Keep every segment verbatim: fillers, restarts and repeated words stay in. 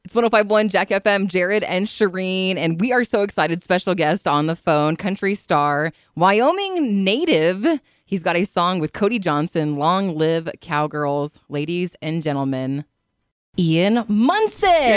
It's one oh five point one Jack F M, Jared and Shireen, and we are so excited. Special guest on the phone, country star, Wyoming native. He's got a song with Cody Johnson, Long Live Cowgirls. Ladies and gentlemen, Ian Munsick.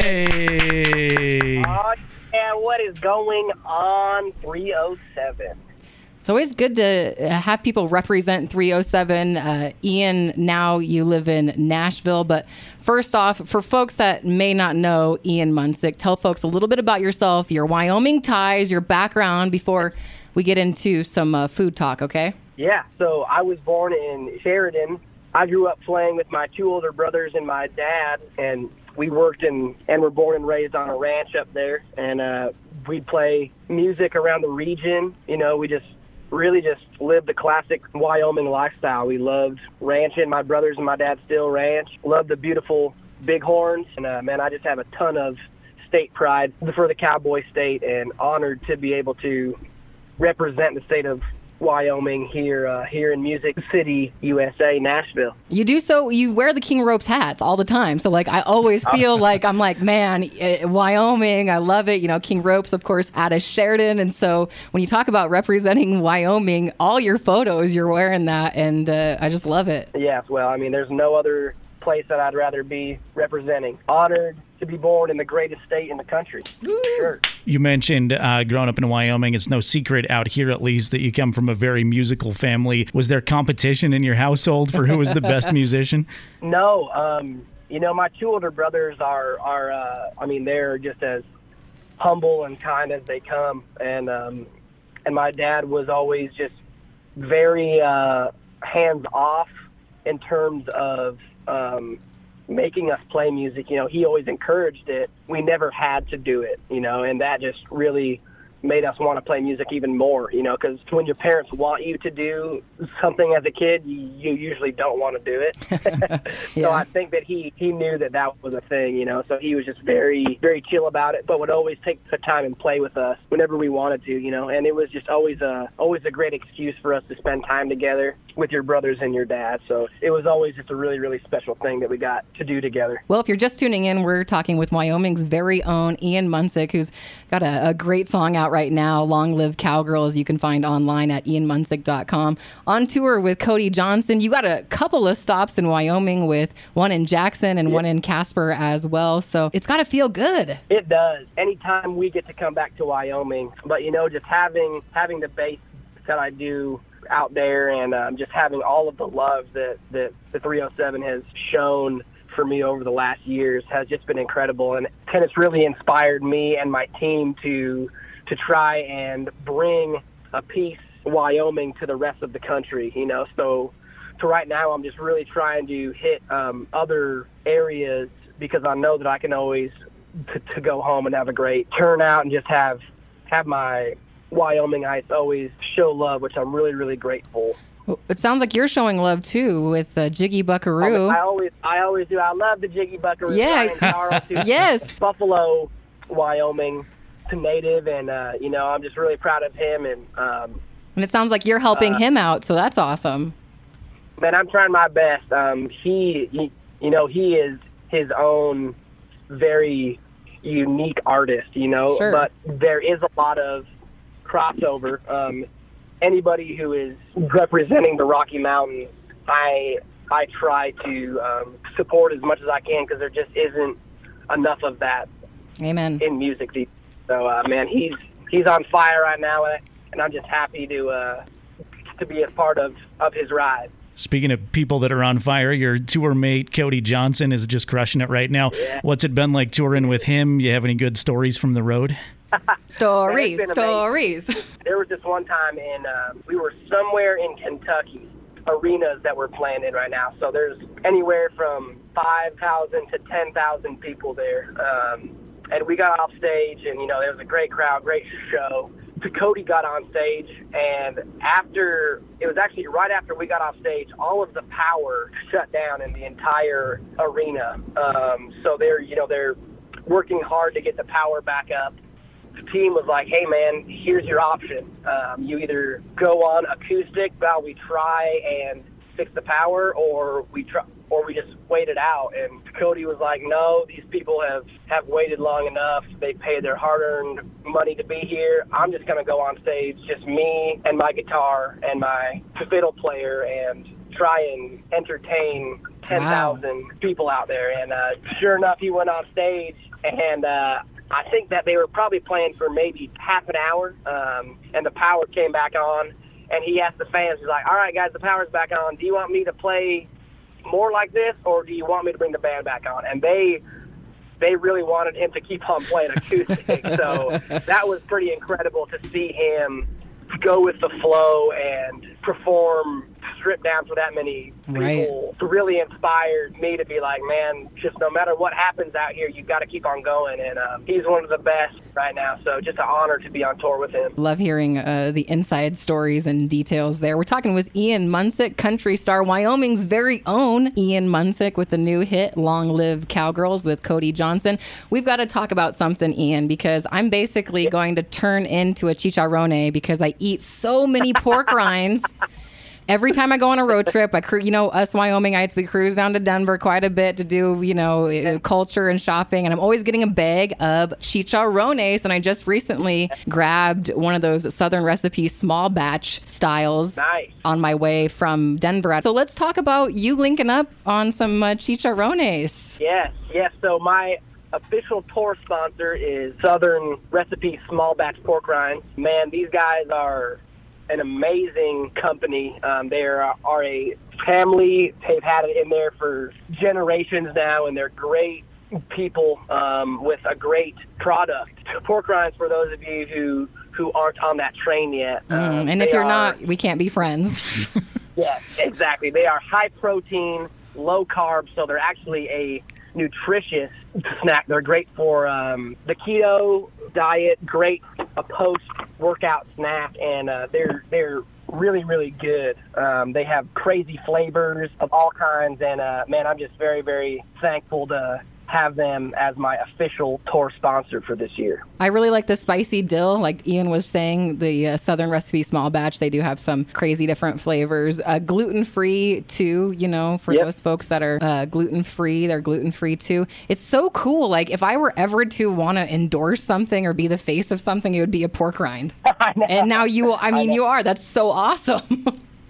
Yay! Oh, yeah, what is going on, three oh seven? It's always good to have people represent three oh seven. Uh, Ian, now you live in Nashville. But first off, for folks that may not know Ian Munsick, tell folks a little bit about yourself, your Wyoming ties, your background before we get into some uh, food talk, okay? Yeah, so I was born in Sheridan. I grew up playing with my two older brothers and my dad, and we worked in, and were born and raised on a ranch up there. And uh, we'd play music around the region. You know, we just really just lived the classic Wyoming lifestyle. We loved ranching. My brothers and my dad still ranch. Loved the beautiful bighorns. And, uh, man, I just have a ton of state pride for the Cowboy State, and honored to be able to represent the state of Wyoming here uh, here in Music City, U S A, Nashville. You do so, you wear the King Ropes hats all the time. So, like, I always feel like, I'm like, man, uh, Wyoming, I love it. You know, King Ropes, of course, out of Sheridan. And so when you talk about representing Wyoming, all your photos, you're wearing that. And uh, I just love it. Yes, well, I mean, there's no other place that I'd rather be representing. Honored to be born in the greatest state in the country. Sure. You mentioned uh, growing up in Wyoming. It's no secret out here, at least, that you come from a very musical family. Was there competition in your household for who was the best musician? No. Um, you know, my two older brothers are, are uh, I mean, they're just as humble and kind as they come. And, um, and my dad was always just very uh, hands-off in terms of um, making us play music. You know, he always encouraged it. We never had to do it, you know, and that just really made us want to play music even more, you know, because when your parents want you to do something as a kid, you, you usually don't want to do it. Yeah. So I think that he, he knew that that was a thing, you know, so he was just very, very chill about it, but would always take the time and play with us whenever we wanted to, you know, and it was just always a, always a great excuse for us to spend time together with your brothers and your dad. So it was always just a really, really special thing that we got to do together. Well, if you're just tuning in, we're talking with Wyoming's very own Ian Munsick, who's got a, a great song out right now, Long Live Cowgirls. You can find online at ian munsick dot com. On tour with Cody Johnson. You got a couple of stops in Wyoming, with one in Jackson and yeah. one in Casper as well. So it's got to feel good. It does. Anytime we get to come back to Wyoming. But, you know, just having having the base that I do out there, and um, just having all of the love that, that the three oh seven has shown for me over the last years has just been incredible. And, and it's really inspired me and my team to to try and bring a piece of Wyoming to the rest of the country, you know. So, so right now I'm just really trying to hit um, other areas, because I know that I can always t- to go home and have a great turnout and just have have my Wyomingites always show love, which I'm really, really grateful. Well, it sounds like you're showing love too with uh, Jiggy Buckaroo. I always, I always do. I love the Jiggy Buckaroo. Yeah. Charles, Yes. Buffalo, Wyoming, native, and uh, you know, I'm just really proud of him. And um, and it sounds like you're helping uh, him out, so that's awesome. Man, I'm trying my best. Um, he, he, you know, he is his own very unique artist, you know. Sure. But there is a lot of crossover. Um, anybody who is representing the Rocky Mountains, I I try to um, support as much as I can, because there just isn't enough of that. Amen. In music. So, uh, man, he's he's on fire right now, and I'm just happy to uh, to be a part of, of his ride. Speaking of people that are on fire, your tour mate, Cody Johnson, is just crushing it right now. Yeah. What's it been like touring with him? You have any good stories from the road? Stories, stories. There was this one time in, um, we were somewhere in Kentucky, arenas that we're playing in right now. So there's anywhere from five thousand to ten thousand people there. Um, and we got off stage, and, you know, there was a great crowd, great show. Cody got on stage, and after, it was actually right after we got off stage, all of the power shut down in the entire arena. Um, so they're, you know, they're working hard to get the power back up. The team was like, hey, man, here's your option. Um, you either go on acoustic while we try and fix the power, or we try, or we just wait it out. And Cody was like, no, these people have, have waited long enough. They paid their hard-earned money to be here. I'm just going to go on stage, just me and my guitar and my fiddle player, and try and entertain ten thousand wow. people out there. And uh, sure enough, he went on stage, and uh, I think that they were probably playing for maybe half an hour, um, and the power came back on. And he asked the fans, he's like, all right, guys, the power's back on. Do you want me to play more like this, or do you want me to bring the band back on? And they they really wanted him to keep on playing acoustic. So that was pretty incredible to see him go with the flow and perform stripped down for that many people. Right. Really inspired me to be like, man, just no matter what happens out here, you've got to keep on going. And um, he's one of the best right now. So just an honor to be on tour with him. Love hearing uh, the inside stories and details there. We're talking with Ian Munsick, country star, Wyoming's very own Ian Munsick, with the new hit, Long Live Cowgirls, with Cody Johnson. We've got to talk about something, Ian, because I'm basically going to turn into a chicharrone because I eat so many pork rinds. Every time I go on a road trip, I cru- you know, us Wyomingites, we cruise down to Denver quite a bit to do, you know, culture and shopping. And I'm always getting a bag of chicharrones. And I just recently grabbed one of those Southern Recipe small batch styles nice. on my way from Denver. So let's talk about you linking up on some uh, chicharrones. Yes, yes. So my official tour sponsor is Southern Recipe small batch pork rinds. Man, these guys are an amazing company. Um, they are, are a family. They've had it in there for generations now, and they're great people um, with a great product. Pork rinds, for those of you who, who aren't on that train yet. Mm, um, and if you're are, not, we can't be friends. Yes, exactly. They are high protein, low carb, so they're actually a nutritious snack. They're great for um, the keto diet, great a post-workout snack, and uh, they're they're really, really good. Um, they have crazy flavors of all kinds, and uh, man, I'm just very, very thankful to have them as my official tour sponsor for this year. I really like the spicy dill. Like Ian was saying, the uh, Southern Recipe small batch, they do have some crazy different flavors. Uh, gluten-free too, you know, for yep. those folks that are uh, gluten-free, they're gluten-free too. It's so cool. Like if I were ever to want to endorse something or be the face of something, it would be a pork rind. And now you will, I mean, I you are. That's so awesome.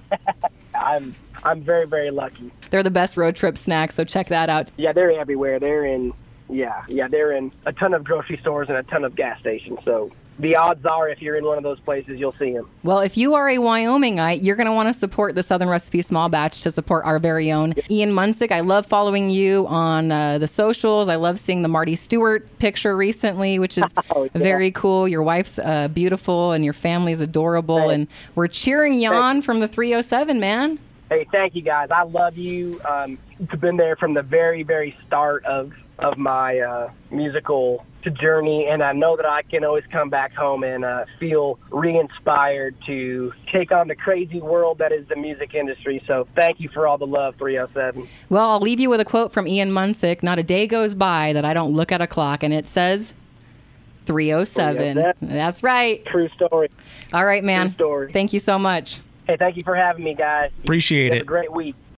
I'm I'm very, very lucky. They're the best road trip snacks, so check that out. Yeah, they're everywhere. They're in, yeah, yeah, they're in a ton of grocery stores and a ton of gas stations. So the odds are, if you're in one of those places, you'll see them. Well, if you are a Wyomingite, you're going to want to support the Southern Recipe Small Batch to support our very own yep. Ian Munsick. I love following you on uh, the socials. I love seeing the Marty Stewart picture recently, which is oh, yeah. very cool. Your wife's uh, beautiful and your family's adorable. Thanks. And we're cheering you Thanks. on from the three oh seven, man. Hey, thank you, guys. I love you. Um, you've been there from the very, very start of, of my uh, musical journey, and I know that I can always come back home and uh, feel re-inspired to take on the crazy world that is the music industry. So thank you for all the love, three oh seven. Well, I'll leave you with a quote from Ian Munsick. Not a day goes by that I don't look at a clock, and it says three oh seven. three oh seven. That's right. True story. All right, man. True story. Thank you so much. Hey, thank you for having me, guys. Appreciate you it. Have a great week.